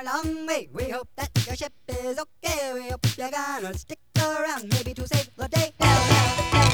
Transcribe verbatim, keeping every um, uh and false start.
a long way. We hope that your ship is okay. We hope you're gonna stick around, maybe to save the day.